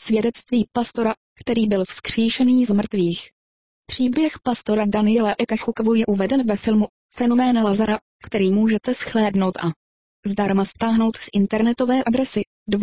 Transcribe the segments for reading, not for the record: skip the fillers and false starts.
Svědectví pastora, který byl vzkříšený z mrtvých. Příběh pastora Daniela Ekachukwu je uveden ve filmu Fenomén Lazara, který můžete shlédnout a zdarma stáhnout z internetové adresy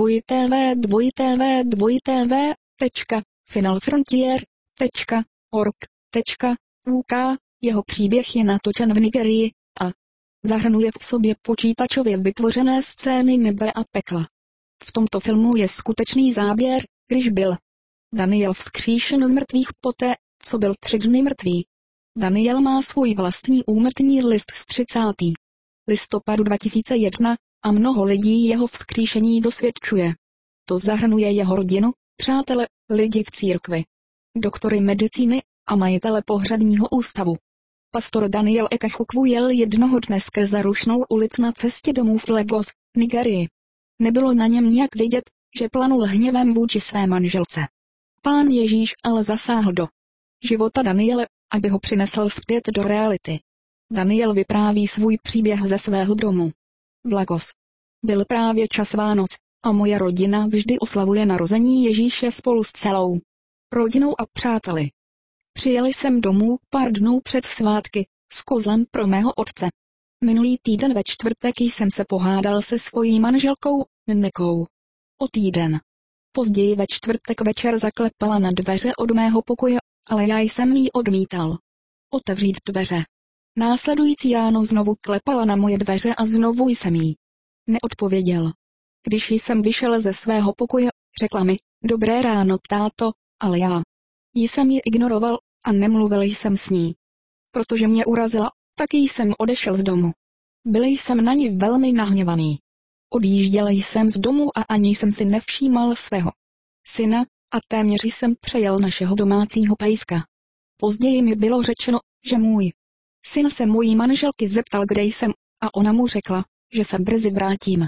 www.finalfrontier.org.uk. Jeho příběh je natočen v Nigerii a zahrnuje v sobě počítačově vytvořené scény nebe a pekla. V tomto filmu je skutečný záběr, když byl Daniel vzkříšen z mrtvých poté, co byl 3 dny mrtvý. Daniel má svůj vlastní úmrtní list z 30. listopadu 2001 a mnoho lidí jeho vzkříšení dosvědčuje. To zahrnuje jeho rodinu, přátele, lidi v církvi, doktory medicíny a majitele pohřebního ústavu. Pastor Daniel Ekachukwu jel jednoho dne skrze rušnou ulic na cestě domů v Lagos, Nigerii. Nebylo na něm nijak vidět, že planul hněvem vůči své manželce. Pán Ježíš ale zasáhl do života Daniele, aby ho přinesl zpět do reality. Daniel vypráví svůj příběh ze svého domu v Lagos. Byl právě čas Vánoc a moje rodina vždy oslavuje narození Ježíše spolu s celou rodinou a přáteli. Přijel jsem domů pár dnů před svátky s kozlem pro mého otce. Minulý týden ve čtvrtek jsem se pohádal se svojí manželkou, Nekou. O týden později ve čtvrtek večer zaklepala na dveře od mého pokoje, ale já jsem jí odmítal otevřít dveře. Následující ráno znovu klepala na moje dveře a znovu jsem jí neodpověděl. Když jsem vyšel ze svého pokoje, řekla mi, dobré ráno, táto, ale já jsem ji ignoroval a nemluvil jsem s ní. Protože mě urazila, tak jsem odešel z domu. Byl jsem na ní velmi nahněvaný. Odjížděl jsem z domu a ani jsem si nevšímal svého syna a téměř jsem přejel našeho domácího pejska. Později mi bylo řečeno, že můj syn se mojí manželky zeptal, kde jsem, a ona mu řekla, že se brzy vrátím.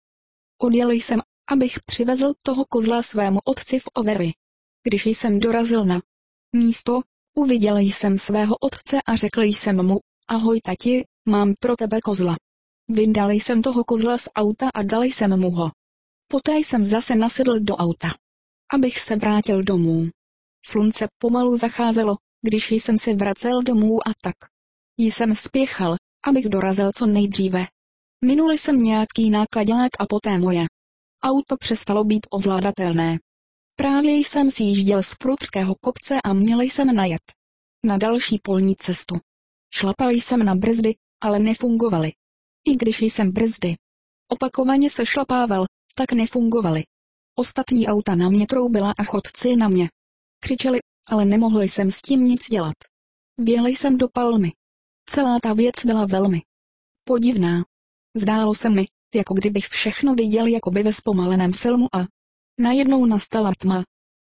Odjel jsem, abych přivezl toho kozla svému otci v Owerri. Když jsem dorazil na místo, uviděl jsem svého otce a řekl jsem mu, ahoj tati, mám pro tebe kozla. Vyndal jsem toho kozla z auta a dal jsem mu ho. Poté jsem zase nasedl do auta, abych se vrátil domů. Slunce pomalu zacházelo, když jsem se vracel domů a tak jsem spěchal, abych dorazil co nejdříve. Minul jsem nějaký nákladňák a poté moje auto přestalo být ovládatelné. Právě jsem sjížděl z prudkého kopce a měl jsem najet na další polní cestu. Šlapal jsem na brzdy, ale nefungovaly. I když jsem brzdy opakovaně se šlapával, tak nefungovaly. Ostatní auta na mě troubila a chodci na mě křičeli, ale nemohl jsem s tím nic dělat. Vjel jsem do Palmy. Celá ta věc byla velmi podivná. Zdálo se mi, jako kdybych všechno viděl jakoby ve zpomaleném filmu a najednou nastala tma.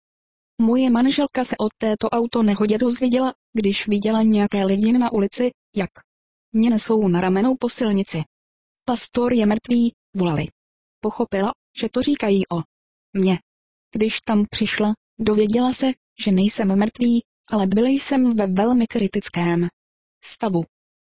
Moje manželka se o této autonehodě dozvěděla, když viděla nějaké lidi na ulici, jak mě nesou na ramenou po silnici. Pastor je mrtvý, volali. Pochopila, že to říkají o mě. Když tam přišla, dověděla se, že nejsem mrtvý, ale byl jsem ve velmi kritickém stavu.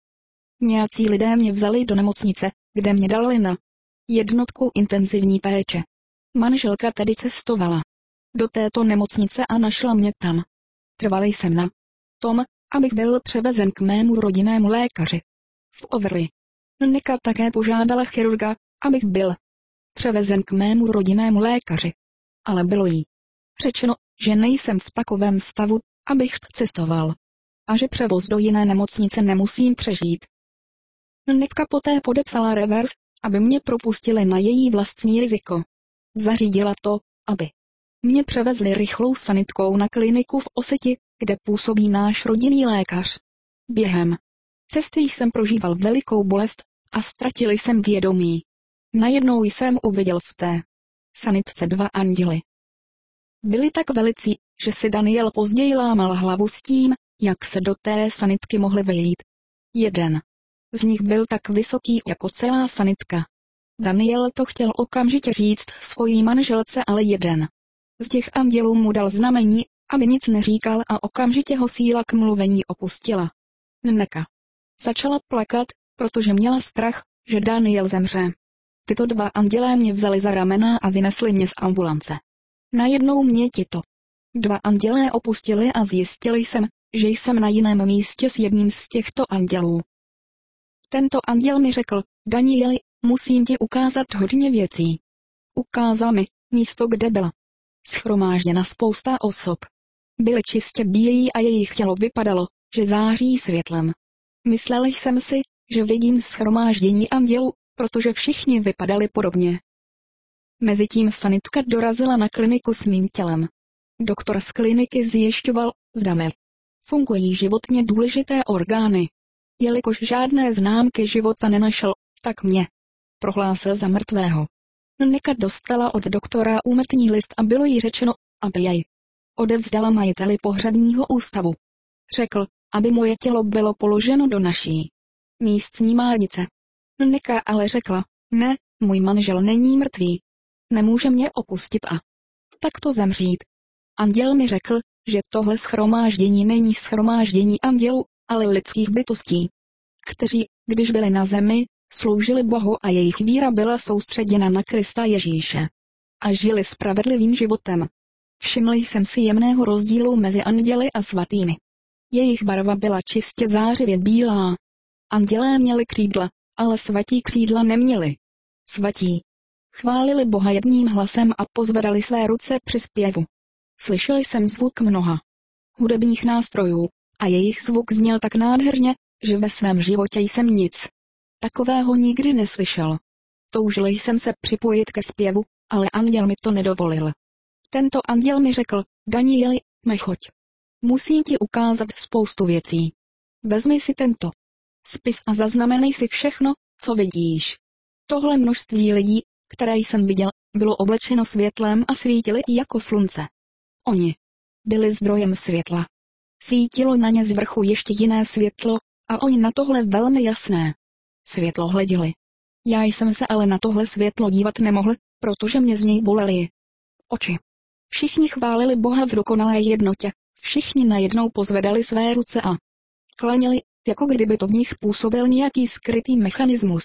Nějací lidé mě vzali do nemocnice, kde mě dali na jednotku intenzivní péče. Manželka tedy cestovala do této nemocnice a našla mě tam. Trval jsem na tom, abych byl převezen k mému rodinnému lékaři v Owerri. Neka také požádala chirurga, abych byl převezen k mému rodinnému lékaři. Ale bylo jí řečeno, že nejsem v takovém stavu, abych cestoval. A že převoz do jiné nemocnice nemusím přežít. Neka poté podepsala revers, aby mě propustili na její vlastní riziko. Zařídila to, aby mě převezli rychlou sanitkou na kliniku v Oseti, kde působí náš rodinný lékař. Během cesty jsem prožíval velikou bolest a ztratil jsem vědomí. Najednou jsem uviděl v té sanitce 2 anděly. Byli tak velicí, že si Daniel později lámal hlavu s tím, jak se do té sanitky mohli vejít. Jeden z nich byl tak vysoký jako celá sanitka. Daniel to chtěl okamžitě říct svojí manželce, ale jeden z těch andělů mu dal znamení, aby nic neříkal, a okamžitě ho síla k mluvení opustila. Neka začala plakat, protože měla strach, že Daniel zemře. Tyto 2 andělé mě vzali za ramena a vynesli mě z ambulance. Najednou mě tito dva andělé opustili a zjistil jsem, že jsem na jiném místě s jedním z těchto andělů. Tento anděl mi řekl: Danieli, musím ti ukázat hodně věcí. Ukázal mi místo, kde byla shromážděna spousta osob. Byly čistě bílí a jejich tělo vypadalo, že září světlem. Myslel jsem si, že vidím shromáždění andělů, protože všichni vypadali podobně. Mezitím sanitka dorazila na kliniku s mým tělem. Doktor z kliniky zjišťoval, zda mi fungují životně důležité orgány. Jelikož žádné známky života nenašel, tak mě prohlásil za mrtvého. Nika dostala od doktora úmrtní list a bylo jí řečeno, aby jej odevzdala majiteli pohřebního ústavu. Řekl, aby moje tělo bylo položeno do naší místní márnice. Nika ale řekla: ne, můj manžel není mrtvý. Nemůže mě opustit a takto zemřít. Anděl mi řekl, že tohle shromáždění není shromáždění andělů, ale lidských bytostí, kteří, když byli na zemi, sloužili Bohu a jejich víra byla soustředěna na Krista Ježíše. A žili spravedlivým životem. Všiml jsem si jemného rozdílu mezi anděli a svatými. Jejich barva byla čistě zářivě bílá. Andělé měli křídla, ale svatí křídla neměli. Svatí chválili Boha jedním hlasem a pozvedali své ruce při zpěvu. Slyšel jsem zvuk mnoha hudebních nástrojů, a jejich zvuk zněl tak nádherně, že ve svém životě jsem nic takového nikdy neslyšel. Toužil jsem se připojit ke zpěvu, ale anděl mi to nedovolil. Tento anděl mi řekl: Danieli, nechoď. Musím ti ukázat spoustu věcí. Vezmi si tento spis a zaznamenej si všechno, co vidíš. Tohle množství lidí, které jsem viděl, bylo oblečeno světlem a svítili jako slunce. Oni byli zdrojem světla. Svítilo na ně z vrchu ještě jiné světlo, a oni na tohle velmi jasné světlo hleděli. Já jsem se ale na tohle světlo dívat nemohl, protože mě z něj bolely oči. Všichni chválili Boha v dokonalé jednotě, všichni najednou pozvedali své ruce a klaněli, jako kdyby to v nich působil nějaký skrytý mechanismus.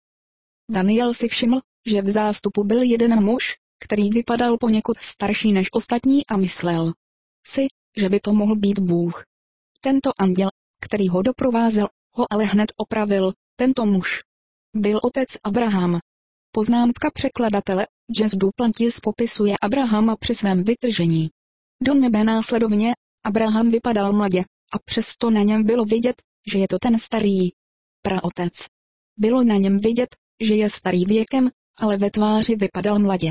Daniel si všiml, že v zástupu byl jeden muž, který vypadal poněkud starší než ostatní a myslel si, že by to mohl být Bůh. Tento anděl, který ho doprovázel, ho ale hned opravil: tento muž byl otec Abraham. Poznámka překladatele: Jens Duplantis popisuje Abrahama při svém vytržení do nebe následovně. Abraham vypadal mladě, a přesto na něm bylo vidět, že je to ten starý praotec. Bylo na něm vidět, že je starý věkem, ale ve tváři vypadal mladě.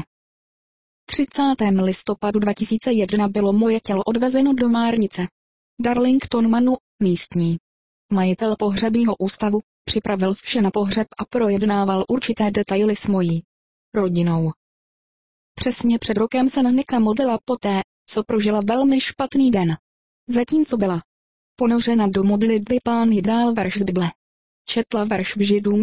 30. listopadu 2001 bylo moje tělo odvezeno do márnice. Darlington Manu, místní majitel pohřebního ústavu, připravil vše na pohřeb a projednával určité detaily s mojí rodinou. Přesně před rokem se Nika modlila poté, co prožila velmi špatný den. Zatímco byla ponořena do modlitby, pán jí dal verš z Bible. Četla verš v Židům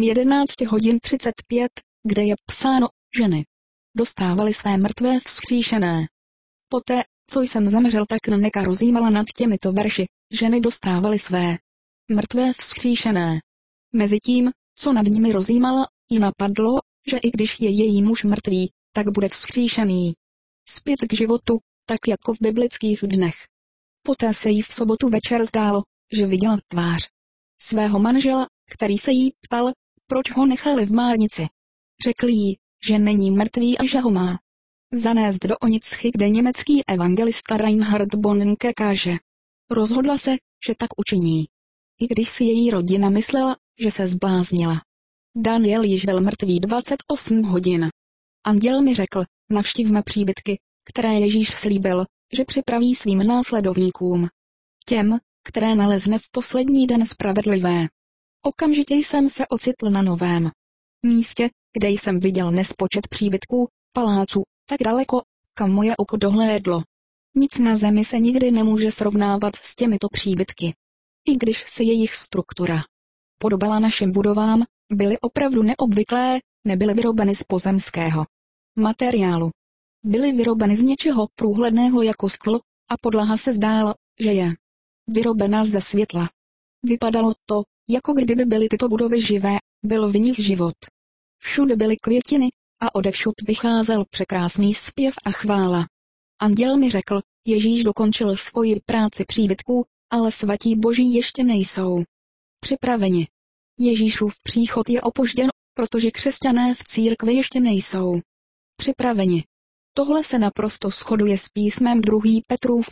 11:35, kde je psáno: ženy dostávaly své mrtvé vzkříšené. Poté, co jsem zemřel, tak Nika rozjímala nad těmito verši: ženy dostávaly své mrtvé vzkříšené. Mezitím, co nad nimi rozjímala, jí napadlo, že i když je její muž mrtvý, tak bude vzkříšený zpět k životu, tak jako v biblických dnech. Poté se jí v sobotu večer zdálo, že viděla tvář svého manžela, který se jí ptal, proč ho nechali v márnici. Řekl jí, že není mrtvý a že ho má zanést do Onitzchy, kde německý evangelista Reinhard Bonnke káže. Rozhodla se, že tak učiní. I když si její rodina myslela, že se zbláznila. Daniel již byl mrtvý 28 hodin. Anděl mi řekl: navštivme příbytky, které Ježíš slíbil, že připraví svým následovníkům. Těm, které nalezne v poslední den spravedlivé. Okamžitě jsem se ocitl na novém místě, kde jsem viděl nespočet příbytků, paláců, tak daleko, kam moje oko dohlédlo. Nic na zemi se nikdy nemůže srovnávat s těmito příbytky. I když se jejich struktura podobala našim budovám, byly opravdu neobvyklé, nebyly vyrobeny z pozemského materiálu. Byly vyrobeny z něčeho průhledného jako sklo, a podlaha se zdála, že je vyrobena ze světla. Vypadalo to, jako kdyby byly tyto budovy živé, byl v nich život. Všude byly květiny, a odevšud vycházel překrásný zpěv a chvála. Anděl mi řekl, Ježíš dokončil svoji práci příbytků, ale svatí boží ještě nejsou připraveni. Ježíšův příchod je opožděn, protože křesťané v církvi ještě nejsou připraveni. Tohle se naprosto shoduje s písmem 2. Petrův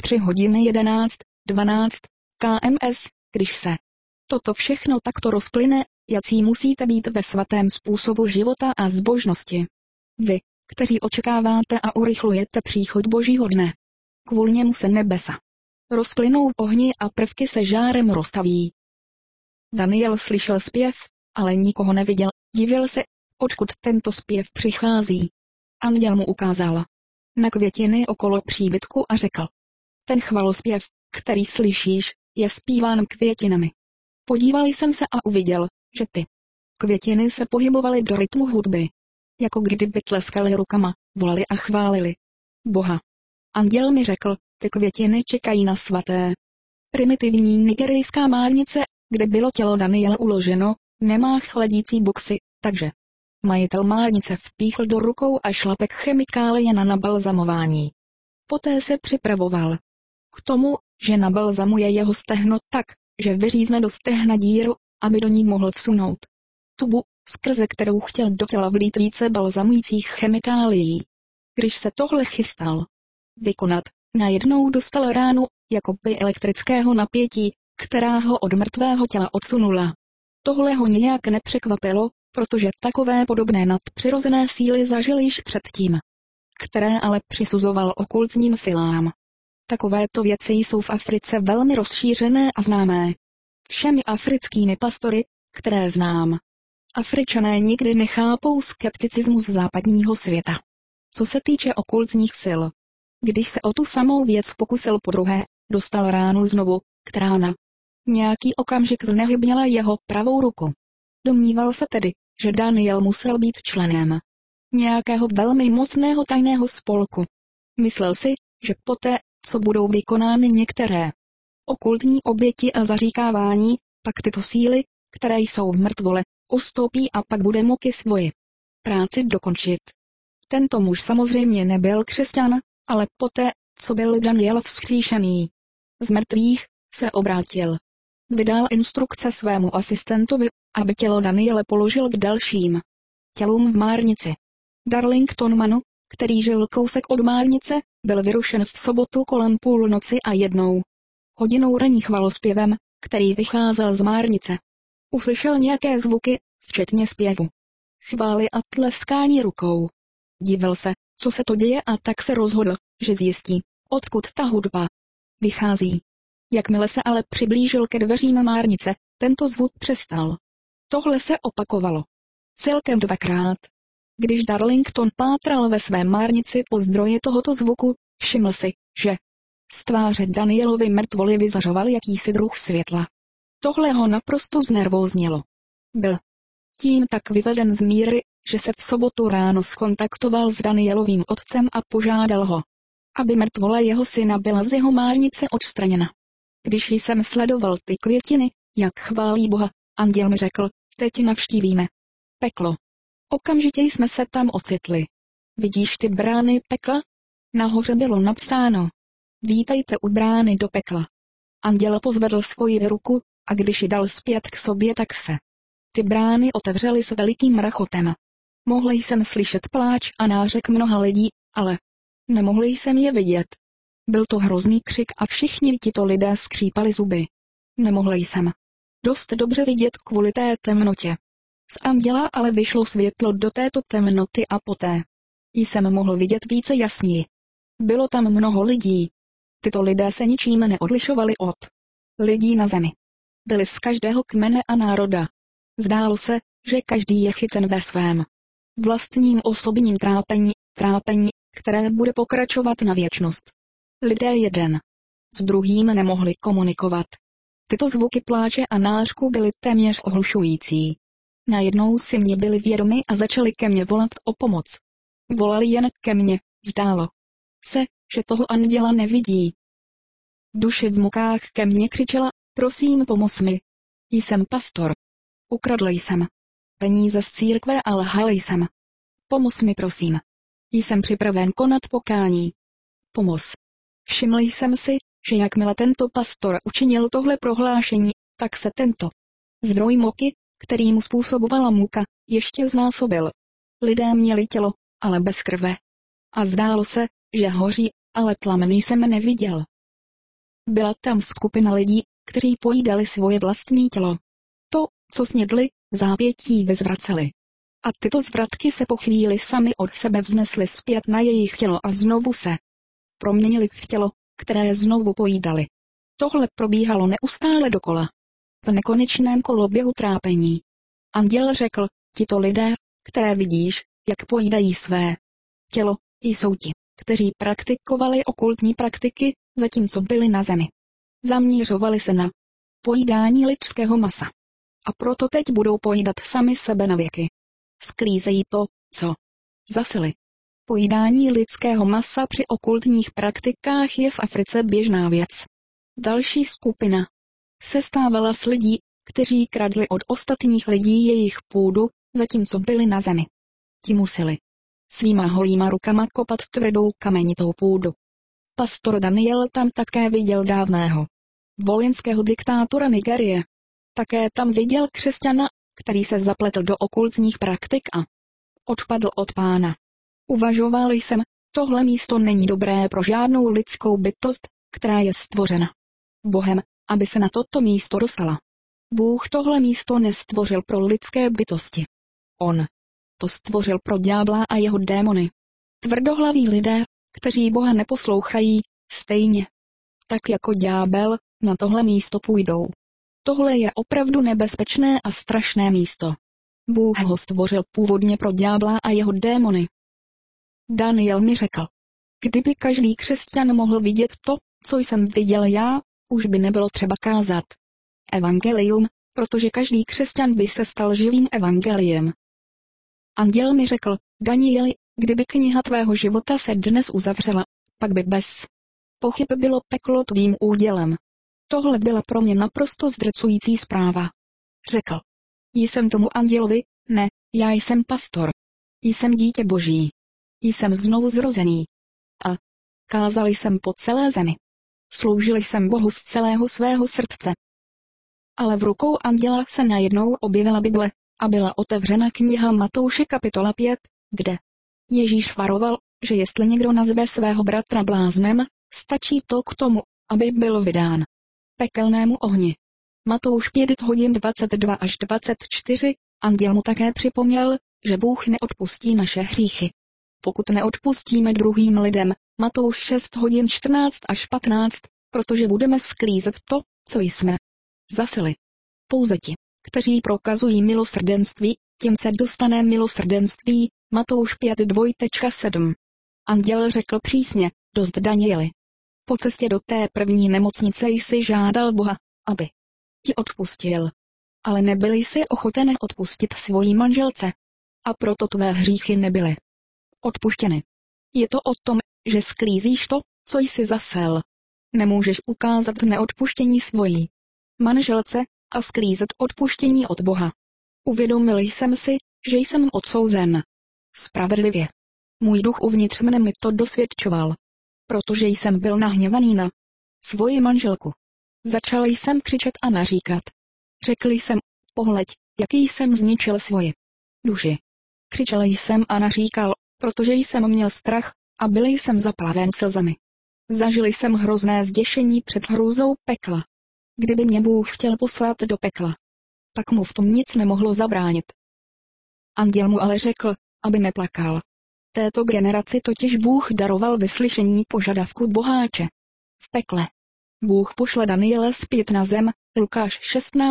3:11-12 kms, když se toto všechno takto rozplyne, jací musíte být ve svatém způsobu života a zbožnosti. Vy, kteří očekáváte a urychlujete příchod Božího dne. Kvůli němu se nebesa rozplynou v ohni a prvky se žárem roztaví. Daniel slyšel zpěv, ale nikoho neviděl, divil se, odkud tento zpěv přichází. Anděl mu ukázal na květiny okolo příbytku a řekl: ten chvalospěv, který slyšíš, je zpíván květinami. Podíval jsem se a uviděl, že ty květiny se pohybovaly do rytmu hudby. Jako kdyby tleskali rukama, volali a chválili Boha. Anděl mi řekl, ty květiny čekají na svaté. Primitivní nigerijská márnice, kde bylo tělo Daniela uloženo, nemá chladící boxy, takže majitel márnice vpíchl do rukou a šlapek chemikálie na nabalzamování. Poté se připravoval k tomu, že nabalzamuje jeho stehno tak, že vyřízne do stehna díru, aby do ní mohl vsunout tubu, skrze kterou chtěl do těla vlít více balzamujících chemikálií. Když se tohle chystal vykonat, najednou dostal ránu, jako by elektrického napětí, která ho od mrtvého těla odsunula. Tohle ho nějak nepřekvapilo, protože takové podobné nadpřirozené síly zažil již předtím, které ale přisuzoval okultním silám. Takovéto věci jsou v Africe velmi rozšířené a známé všemi africkými pastory, které znám. Afričané nikdy nechápou skepticismus západního světa. Co se týče okultních sil, když se o tu samou věc pokusil podruhé, dostal ránu znovu, která na nějaký okamžik znehybněla jeho pravou ruku. Domníval se tedy, že Daniel musel být členem nějakého velmi mocného tajného spolku. Myslel si, že poté, co budou vykonány některé okultní oběti a zaříkávání, pak tyto síly, které jsou v mrtvole, ustoupí a pak bude moci svoji práci dokončit. Tento muž samozřejmě nebyl křesťan, ale poté, co byl Daniel vzkříšený z mrtvých, se obrátil. Vydal instrukce svému asistentovi, aby tělo Daniele položil k dalším tělům v márnici. Darlington Manu, který žil kousek od márnice, byl vyrušen v sobotu kolem půlnoci a 1:00 ranní chvalospěvem, který vycházel z márnice. Uslyšel nějaké zvuky, včetně zpěvu, chvály a tleskání rukou. Divil se, co se to děje, a tak se rozhodl, že zjistí, odkud ta hudba vychází. Jakmile se ale přiblížil ke dveřím márnice, tento zvuk přestal. Tohle se opakovalo celkem 2krát. Když Darlington pátral ve své márnici po zdroji tohoto zvuku, všiml si, že z tváře Danielovy mrtvoly vyzařoval jakýsi druh světla. Tohle ho naprosto znervóznilo. Byl tím tak vyveden z míry, že se v sobotu ráno skontaktoval s Danielovým otcem a požádal ho, aby mrtvola jeho syna byla z jeho márnice odstraněna. Když jsem sledoval ty květiny, jak chválí Boha, anděl mi řekl, teď navštívíme peklo. Okamžitě jsme se tam ocitli. Vidíš ty brány pekla? Nahoře bylo napsáno: vítejte u brány do pekla. Anděl pozvedl svoji ruku, a když ji dal zpět k sobě, tak se ty brány otevřely s velikým rachotem. Mohl jsem slyšet pláč a nářek mnoha lidí, ale nemohl jsem je vidět. Byl to hrozný křik a všichni tito lidé skřípali zuby. Nemohl jsem dost dobře vidět kvůli té temnotě. Z anděla ale vyšlo světlo do této temnoty a poté jsem mohl vidět více jasněji. Bylo tam mnoho lidí. Tyto lidé se ničím neodlišovali od lidí na zemi. Byli z každého kmene a národa. Zdálo se, že každý je chycen ve svém vlastním osobním trápení, které bude pokračovat na věčnost. Lidé jeden s druhým nemohli komunikovat. Tyto zvuky pláče a nářku byly téměř ohlušující. Najednou si mě byli vědomi a začali ke mně volat o pomoc. Volali jen ke mně, zdálo se, že toho anděla nevidí. Duše v mukách ke mně křičela, prosím, pomoz mi. Jsem pastor. Ukradl jsem peníze z církve a lhal jsem. Pomoz mi, prosím. Jsem připraven konat pokání. pomoz. Všiml jsem si, že jakmile tento pastor učinil tohle prohlášení, tak se tento zdroj moky, který mu způsobovala muka, ještě znásobil. Lidé měli tělo, ale bez krve. A zdálo se, že hoří, ale plamen jsem neviděl. Byla tam skupina lidí, kteří pojídali svoje vlastní tělo. To, co snědli, v zápětí vyzvraceli. A tyto zvratky se po chvíli sami od sebe vznesly zpět na jejich tělo a znovu se proměnili v tělo, které znovu pojídali. Tohle probíhalo neustále dokola. V nekonečném koloběhu trápení. Anděl řekl, tito lidé, které vidíš, jak pojídají své tělo, jsou ti, kteří praktikovali okultní praktiky, zatímco byli na zemi. Zaměřovali se na pojídání lidského masa. A proto teď budou pojídat sami sebe na věky. Sklízejí to, co zasili. Pojídání lidského masa při okultních praktikách je v Africe běžná věc. Další skupina sestávala z lidí, kteří kradli od ostatních lidí jejich půdu, zatímco byli na zemi. Ti museli svýma holýma rukama kopat tvrdou kamenitou půdu. Pastor Daniel tam také viděl dávného vojenského diktátora Nigerie. Také tam viděl křesťana, který se zapletl do okultních praktik a odpadl od Pána. Uvažoval jsem, tohle místo není dobré pro žádnou lidskou bytost, která je stvořena Bohem, aby se na toto místo dostala. Bůh tohle místo nestvořil pro lidské bytosti. On to stvořil pro ďábla a jeho démony. Tvrdohlaví lidé, kteří Boha neposlouchají, stejně tak jako ďábel, na tohle místo půjdou. Tohle je opravdu nebezpečné a strašné místo. Bůh ho stvořil původně pro ďábla a jeho démony. Daniel mi řekl, kdyby každý křesťan mohl vidět to, co jsem viděl já, už by nebylo třeba kázat evangelium, protože každý křesťan by se stal živým evangeliem. Anděl mi řekl, Danieli, kdyby kniha tvého života se dnes uzavřela, pak by bez pochyb bylo peklo tvým údělem. Tohle byla pro mě naprosto zdrcující zpráva. Řekl. Jsem tomu andělovi, ne, já jsem pastor. Jsem dítě Boží. Jsem znovu zrozený. A kázal jsem po celé zemi. Sloužil jsem Bohu z celého svého srdce. Ale v rukou anděla se najednou objevila Bible a byla otevřena kniha Matouše kapitola 5, kde Ježíš varoval, že jestli někdo nazve svého bratra bláznem, stačí to k tomu, aby byl vydán pekelnému ohni. Matouš 5:22 až 24, anděl mu také připomněl, že Bůh neodpustí naše hříchy. Pokud neodpustíme druhým lidem, Matouš 6:14 až 15, protože budeme sklízet to, co jsme zasili. Pouze ti, kteří prokazují milosrdenství, těm se dostane milosrdenství, Matouš 5:2-7. Anděl řekl přísně, dost Danieli. Po cestě do té první nemocnice jsi žádal Boha, aby ti odpustil. Ale nebyl jsi ochoten odpustit svojí manželce. A proto tvé hříchy nebyly odpuštěny. Je to o tom, že sklízíš to, co jsi zasel. Nemůžeš ukázat neodpuštění svojí manželce a sklízet odpuštění od Boha. Uvědomil jsem si, že jsem odsouzen spravedlivě. Můj duch uvnitř mne mi to dosvědčoval. Protože jsem byl nahněvaný na svoji manželku. Začal jsem křičet a naříkat. Řekl jsem, pohleď, jaký jsem zničil svoji duši. Křičel jsem a naříkal, protože jsem měl strach a byl jsem zaplaven slzami. Zažil jsem hrozné zděšení před hrůzou pekla. Kdyby mě Bůh chtěl poslat do pekla, tak mu v tom nic nemohlo zabránit. Anděl mu ale řekl, aby neplakal. Této generaci totiž Bůh daroval vyslyšení požadavku boháče. V pekle Bůh pošle Daniele zpět na zem, Lukáš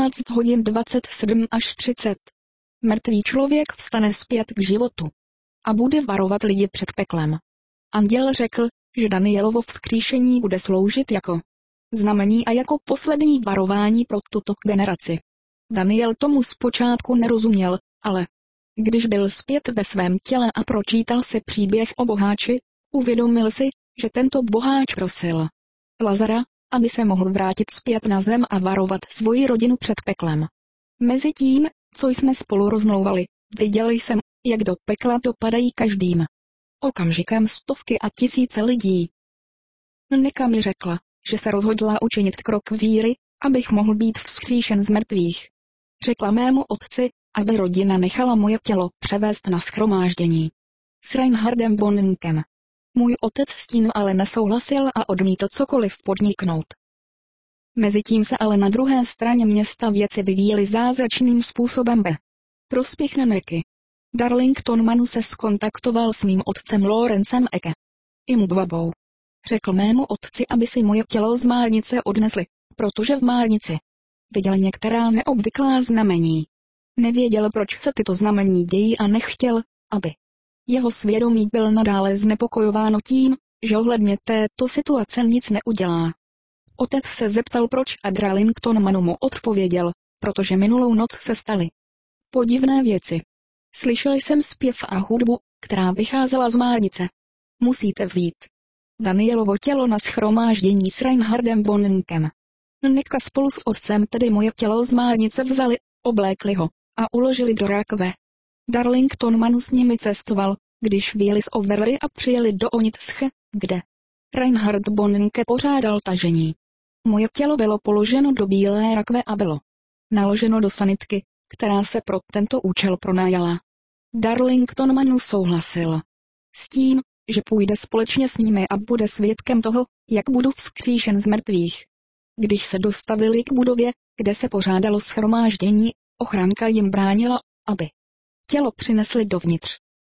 16:27 až 30. Mrtvý člověk vstane zpět k životu a bude varovat lidi před peklem. Anděl řekl, že Danielovo vzkříšení bude sloužit jako znamení a jako poslední varování pro tuto generaci. Daniel tomu zpočátku nerozuměl, ale když byl zpět ve svém těle a pročítal si příběh o boháči, uvědomil si, že tento boháč prosil Lazara, aby se mohl vrátit zpět na zem a varovat svoji rodinu před peklem. Mezitím, co jsme spolu rozmlouvali, viděl jsem, jak do pekla dopadají každým okamžikem stovky a tisíce lidí. Nneka mi řekla, že se rozhodla učinit krok víry, abych mohl být vzkříšen z mrtvých. Řekla mému otci, aby rodina nechala moje tělo převést na shromáždění s Reinhardem Bonnenkem. Můj otec s tím ale nesouhlasil a odmítl cokoliv podniknout. Mezitím se ale na druhé straně města věci vyvíjely zázračným způsobem. Prospěch Nneky. Darlington Manu se skontaktoval s mým otcem Lorencem Eke. Imubwabou. Řekl mému otci, aby si moje tělo z márnice odnesli, protože v márnici viděl některá neobvyklá znamení. Nevěděl, proč se tyto znamení dějí a nechtěl, aby jeho svědomí byl nadále znepokojováno tím, že ohledně této situace nic neudělá. Otec se zeptal, proč, a Darlington Manu mu odpověděl, protože minulou noc se staly podivné věci. Slyšel jsem zpěv a hudbu, která vycházela z márnice. Musíte vzít Danielovo tělo na shromáždění s Reinhardem Bonnenkem. Nneka spolu s otcem tedy moje tělo z márnice vzali, oblékli ho a uložili do rakve. Darlington Manu s nimi cestoval, když vyjeli z Overy a přijeli do Onitsch, kde Reinhard Bonnenke pořádal tažení. Moje tělo bylo položeno do bílé rakve a bylo naloženo do sanitky, která se pro tento účel pronajala. Darlington Manu souhlasil s tím, že půjde společně s nimi a bude svědkem toho, jak budu vzkříšen z mrtvých. Když se dostavili k budově, kde se pořádalo shromáždění, ochranka jim bránila, aby tělo přinesli dovnitř.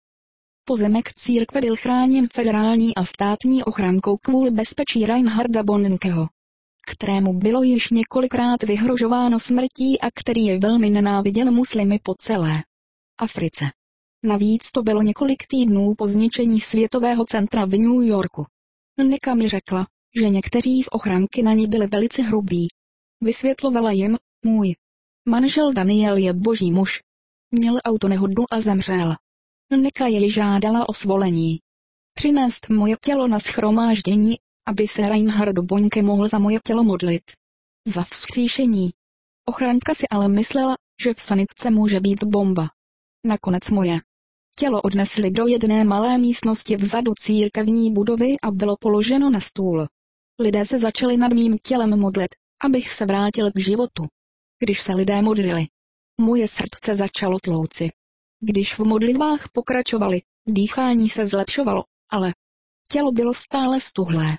Pozemek církve byl chráněn federální a státní ochrankou kvůli bezpečí Reinharda Bonnenkeho, kterému bylo již několikrát vyhrožováno smrtí a který je velmi nenáviděl muslimy po celé Africe. Navíc to bylo několik týdnů po zničení světového centra v New Yorku. Nneka mi řekla, že někteří z ochranky na ní byli velice hrubí. Vysvětlovala jim, můj manžel Daniel je boží muž. Měl autonehodu a zemřel. Nneka jej žádala o svolení přinést moje tělo na shromáždění, aby se Reinhard Bonnenke mohl za moje tělo modlit za vzkříšení. Ochranka si ale myslela, že v sanitce může být bomba. Nakonec moje tělo odnesli do jedné malé místnosti vzadu církevní budovy a bylo položeno na stůl. Lidé se začali nad mým tělem modlit, abych se vrátil k životu. Když se lidé modlili, moje srdce začalo tlouci. Když v modlitbách pokračovali, dýchání se zlepšovalo, ale tělo bylo stále stuhlé.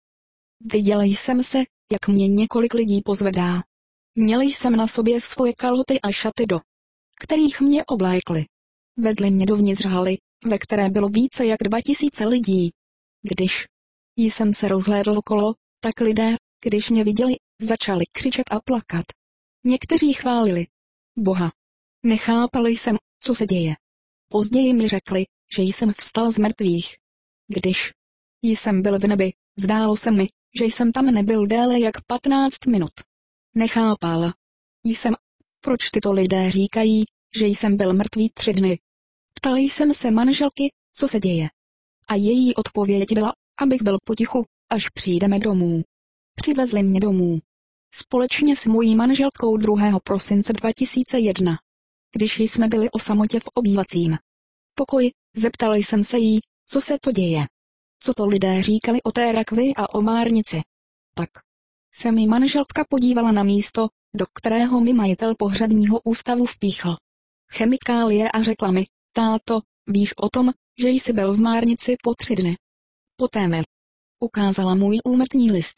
Viděl jsem se, jak mě několik lidí pozvedá. Měl jsem na sobě svoje kalhoty a šaty, do kterých mě oblékli. Vedli mě dovnitř haly, ve které bylo více jak 2000 lidí. Když jsem se rozhlédl okolo, tak lidé, když mě viděli, začali křičet a plakat. Někteří chválili Boha. Nechápal jsem, co se děje. Později mi řekli, že jsem vstal z mrtvých. Když jsem byl v nebi, zdálo se mi, že jsem tam nebyl déle jak 15 minut. Nechápal jsem, proč tyto lidé říkají, že jsem byl mrtvý 3 dny. Ptal jsem se manželky, co se děje. A její odpověď byla, abych byl potichu, až přijdeme domů. Přivezli mě domů. Společně s mojí manželkou 2. prosince 2001. Když jsme byli o samotě v obývacím pokoji, zeptal jsem se jí, co se to děje. Co to lidé říkali o té rakvi a o márnici. Tak se mi manželka podívala na místo, do kterého mi majitel pohřebního ústavu vpíchl chemikálie a řekla mi, táto, víš o tom, že jsi byl v márnici po 3 dny. Poté mi ukázala můj úmrtní list.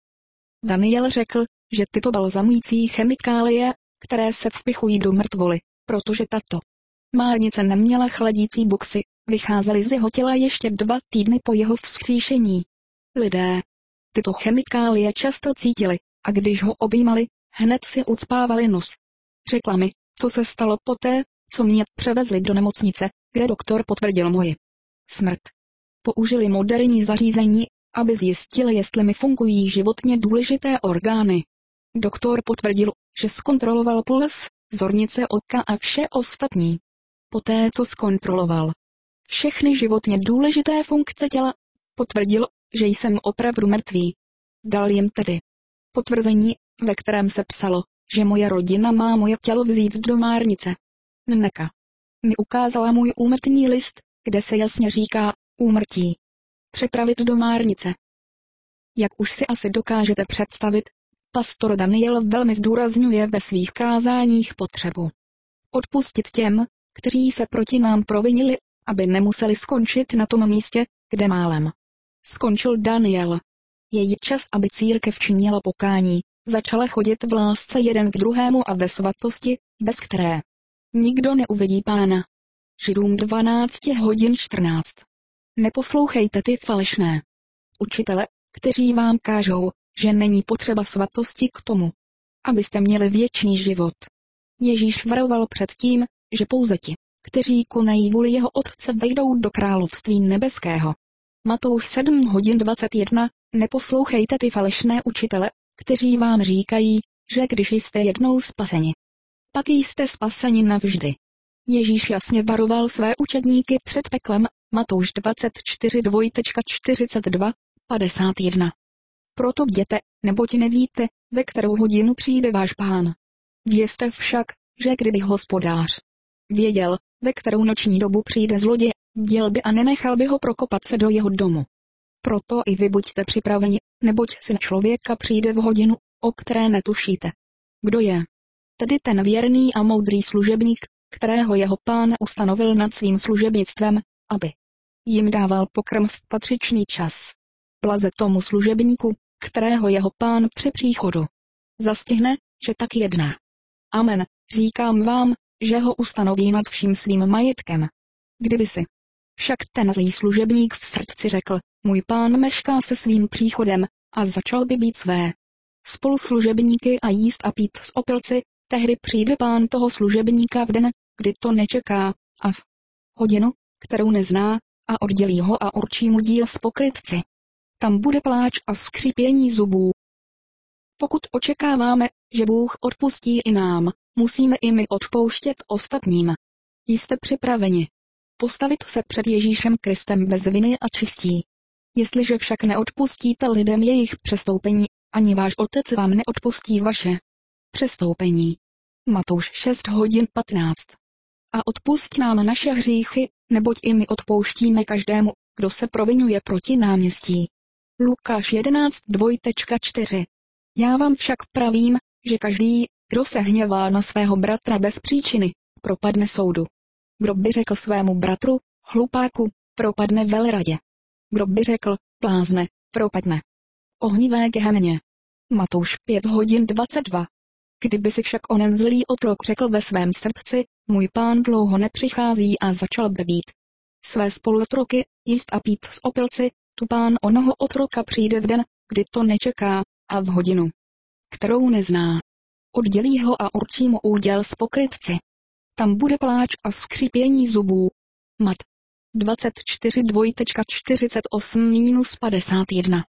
Daniel řekl, že tyto balzamující chemikálie, které se vpichují do mrtvoly, protože tato márnice neměla chladící boxy, vycházely z jeho těla ještě 2 týdny po jeho vzkříšení. Lidé tyto chemikálie často cítili, a když ho objímali, hned si ucpávali nos. Řekla mi, co se stalo poté, co mě převezli do nemocnice, kde doktor potvrdil moji smrt. Použili moderní zařízení, aby zjistili, jestli mi fungují životně důležité orgány. Doktor potvrdil, že zkontroloval puls, zornice oka a vše ostatní. Poté, co zkontroloval všechny životně důležité funkce těla, potvrdil, že jsem opravdu mrtvý. Dal jim tedy potvrzení, ve kterém se psalo, že moje rodina má moje tělo vzít do márnice. Nneka mi ukázala můj úmrtní list, kde se jasně říká úmrtí přepravit do márnice. Jak už si asi dokážete představit, pastor Daniel velmi zdůrazňuje ve svých kázáních potřebu odpustit těm, kteří se proti nám provinili, aby nemuseli skončit na tom místě, kde málem skončil Daniel. Je čas, aby církev činila pokání, začala chodit v lásce jeden k druhému a ve svatosti, bez které nikdo neuvidí Pána. Židům 12:14. Neposlouchejte ty falešné učitele, kteří vám kážou, že není potřeba svatosti k tomu, abyste měli věčný život. Ježíš varoval před tím, že pouze ti, kteří konají vůli jeho Otce, vejdou do království nebeského. Matouš 7:21. Neposlouchejte ty falešné učitele, kteří vám říkají, že když jste jednou spaseni, pak jste spaseni navždy. Ježíš jasně varoval své učedníky před peklem, Matouš 24:42-51. Proto bděte, neboť nevíte, ve kterou hodinu přijde váš Pán. Vězte však, že kdyby Hospodář věděl, ve kterou noční dobu přijde zloděj, bděl by a nenechal by ho prokopat se do jeho domu. Proto i vy buďte připraveni, neboť Syn člověka přijde v hodinu, o které netušíte. Kdo je tedy ten věrný a moudrý služebník, kterého jeho Pán ustanovil nad svým služebnictvem, aby jim dával pokrm v patřičný čas. Blaze tomu služebníku, kterého jeho Pán při příchodu zastihne, že tak jedná. Amen, říkám vám, že ho ustanoví nad vším svým majetkem. Kdyby si však ten zlý služebník v srdci řekl, můj Pán mešká se svým příchodem, a začal by být své spoluslužebníky a jíst a pít s opilci, tehdy přijde Pán toho služebníka v den, kdy to nečeká, a v hodinu, kterou nezná, a oddělí ho a určí mu díl s pokrytci. Tam bude pláč a skřípění zubů. Pokud očekáváme, že Bůh odpustí i nám, musíme i my odpouštět ostatním. Jste připraveni postavit se před Ježíšem Kristem bez viny a čistí. Jestliže však neodpustíte lidem jejich přestoupení, ani váš Otec vám neodpustí vaše přestoupení. Matouš 6:15. A odpusť nám naše hříchy, neboť i my odpouštíme každému, kdo se provinuje proti náměstí. Lukáš 11:2.4. Já vám však pravím, že každý, kdo se hněvá na svého bratra bez příčiny, propadne soudu. Kdo by řekl svému bratru, hlupáku, propadne velradě. Kdo by řekl, blázne, propadne ohnivé gehenně. Matouš 5:22. Kdyby si však onen zlý otrok řekl ve svém srdci, můj Pán dlouho nepřichází, a začal by být své spoluotroky jíst a pít s opilci, tu Pán onoho otroka přijde v den, kdy to nečeká, a v hodinu, kterou nezná. Oddělí ho a určí mu úděl s pokrytci. Tam bude pláč a skřípění zubů. Mat 24:48-51.